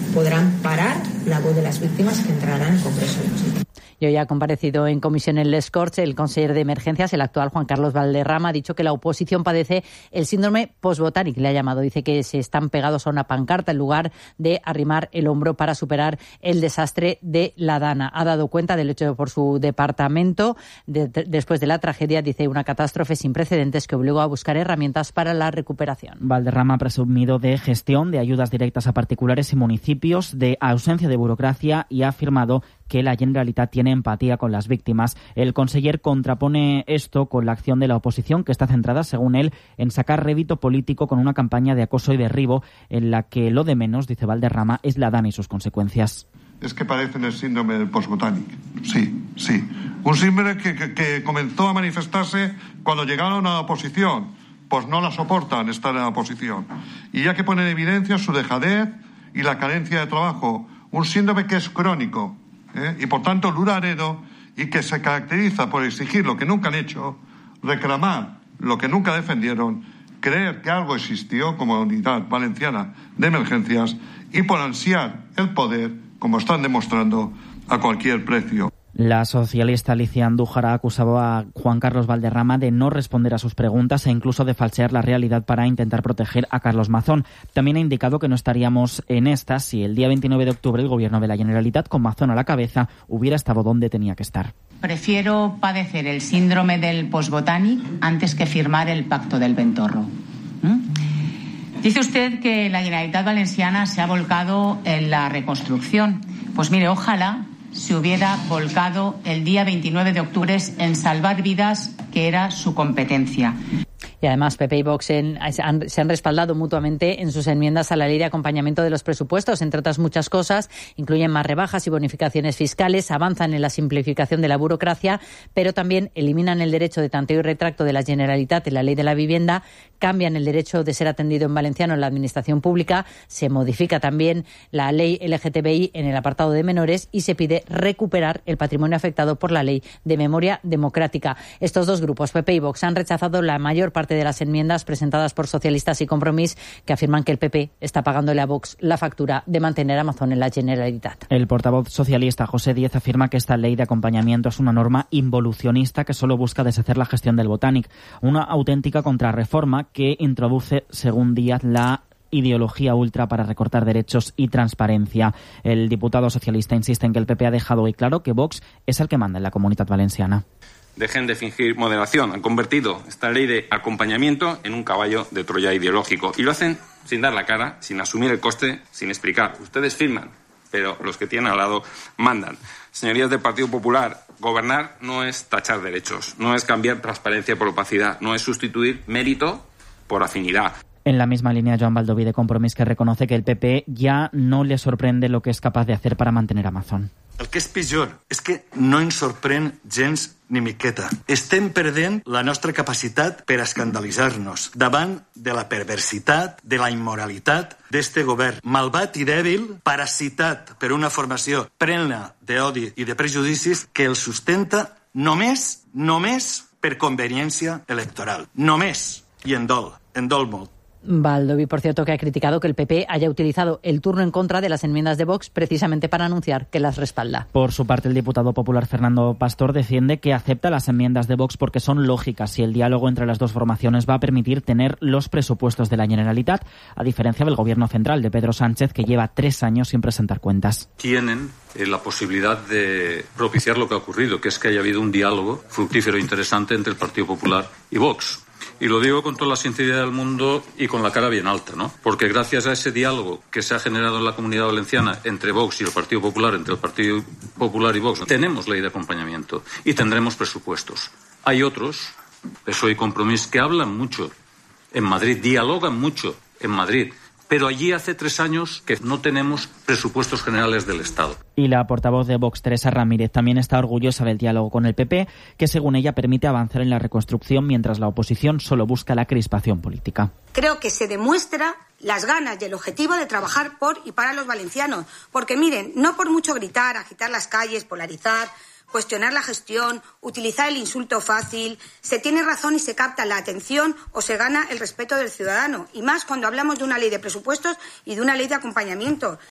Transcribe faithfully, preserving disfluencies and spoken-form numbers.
podrán parar la voz de las víctimas que entrarán al Congreso de los Diputados. Y hoy ha comparecido en comisión en Les Corts el conseller de Emergencias, el actual Juan Carlos Valderrama. Ha dicho que la oposición padece el síndrome post-Botànic, le ha llamado. Dice que se están pegados a una pancarta en lugar de arrimar el hombro para superar el desastre de la Dana. Ha dado cuenta del hecho por su departamento. De, de, después de la tragedia, dice, una catástrofe sin precedentes que obligó a buscar herramientas para la recuperación. Valderrama ha presumido de gestión de ayudas directas a particulares y municipios, de ausencia de burocracia, y ha afirmado que la Generalitat tiene empatía con las víctimas. El conseller contrapone esto con la acción de la oposición, que está centrada, según él, en sacar rédito político con una campaña de acoso y derribo en la que lo de menos, dice Valderrama, es la Dana y sus consecuencias. Es que padecen el síndrome del post-Botànic. Sí, sí. Un síndrome que, que, que comenzó a manifestarse cuando llegaron a la oposición. Pues no la soportan estar en la oposición. Y ya que pone en evidencia su dejadez y la carencia de trabajo. Un síndrome que es crónico. ¿Eh? Y por tanto duradero, y que se caracteriza por exigir lo que nunca han hecho, reclamar lo que nunca defendieron, creer que algo existió como Unidad Valenciana de Emergencias y por ansiar el poder, como están demostrando, a cualquier precio. La socialista Alicia Andújar ha acusado a Juan Carlos Valderrama de no responder a sus preguntas e incluso de falsear la realidad para intentar proteger a Carlos Mazón. También ha indicado que no estaríamos en esta si el día veintinueve de octubre el Gobierno de la Generalitat, con Mazón a la cabeza, hubiera estado donde tenía que estar. Prefiero padecer el síndrome del post-Botànic antes que firmar el Pacto del Ventorro. ¿Mm? Dice usted que la Generalitat Valenciana se ha volcado en la reconstrucción. Pues mire, ojalá se hubiera volcado el día veintinueve de octubre en salvar vidas, que era su competencia. Y además P P y Vox en, han, se han respaldado mutuamente en sus enmiendas a la ley de acompañamiento de los presupuestos. Entre otras muchas cosas, incluyen más rebajas y bonificaciones fiscales, avanzan en la simplificación de la burocracia, pero también eliminan el derecho de tanteo y retracto de la Generalitat en la ley de la vivienda, cambian el derecho de ser atendido en valenciano en la administración pública, se modifica también la ley L G T B I en el apartado de menores y se pide recuperar el patrimonio afectado por la ley de memoria democrática. Estos dos grupos, P P y Vox, han rechazado la mayor parte de las enmiendas presentadas por Socialistas y Compromís, que afirman que el P P está pagándole a Vox la factura de mantener a Amazon en la Generalitat. El portavoz socialista José Díez afirma que esta ley de acompañamiento es una norma involucionista que solo busca deshacer la gestión del Botànic, una auténtica contrarreforma que introduce, según Díaz, la ideología ultra para recortar derechos y transparencia. El diputado socialista insiste en que el P P ha dejado hoy claro que Vox es el que manda en la Comunitat Valenciana. Dejen de fingir moderación. Han convertido esta ley de acompañamiento en un caballo de Troya ideológico. Y lo hacen sin dar la cara, sin asumir el coste, sin explicar. Ustedes firman, pero los que tienen al lado mandan. Señorías del Partido Popular, gobernar no es tachar derechos, no es cambiar transparencia por opacidad, no es sustituir mérito por afinidad. En la misma línea, Joan Baldoví de Compromís, que reconoce que el P P ya no le sorprende lo que es capaz de hacer para mantener a Amazon. El que és pitjor és que no ens sorprèn gens ni miqueta. Estem perdent la nostra capacitat per a escandalitzar-nos davant de la perversitat, de la immoralitat d'este govern malvat i dèbil, parasitat per una formació plena d'odi i de prejudicis que el sustenta només, només per conveniència electoral. Només. I en dol, en dol molt. Baldoví, por cierto, que ha criticado que el P P haya utilizado el turno en contra de las enmiendas de Vox precisamente para anunciar que las respalda. Por su parte, el diputado popular Fernando Pastor defiende que acepta las enmiendas de Vox porque son lógicas y el diálogo entre las dos formaciones va a permitir tener los presupuestos de la Generalitat, a diferencia del gobierno central de Pedro Sánchez, que lleva tres años sin presentar cuentas. Tienen eh, la posibilidad de propiciar lo que ha ocurrido, que es que haya habido un diálogo fructífero e interesante entre el Partido Popular y Vox. Y lo digo con toda la sinceridad del mundo y con la cara bien alta, ¿no? Porque gracias a ese diálogo que se ha generado en la Comunidad Valenciana entre Vox y el Partido Popular, entre el Partido Popular y Vox, tenemos ley de acompañamiento y tendremos presupuestos. Hay otros, P S O E y Compromís, que hablan mucho en Madrid, dialogan mucho en Madrid, pero allí hace tres años que no tenemos presupuestos generales del Estado. Y la portavoz de Vox, Teresa Ramírez, también está orgullosa del diálogo con el P P, que según ella permite avanzar en la reconstrucción mientras la oposición solo busca la crispación política. Creo que se demuestra las ganas y el objetivo de trabajar por y para los valencianos. Porque miren, no por mucho gritar, agitar las calles, polarizar, cuestionar la gestión, utilizar el insulto fácil, se tiene razón y se capta la atención o se gana el respeto del ciudadano. Y más cuando hablamos de una ley de presupuestos y de una ley de acompañamiento.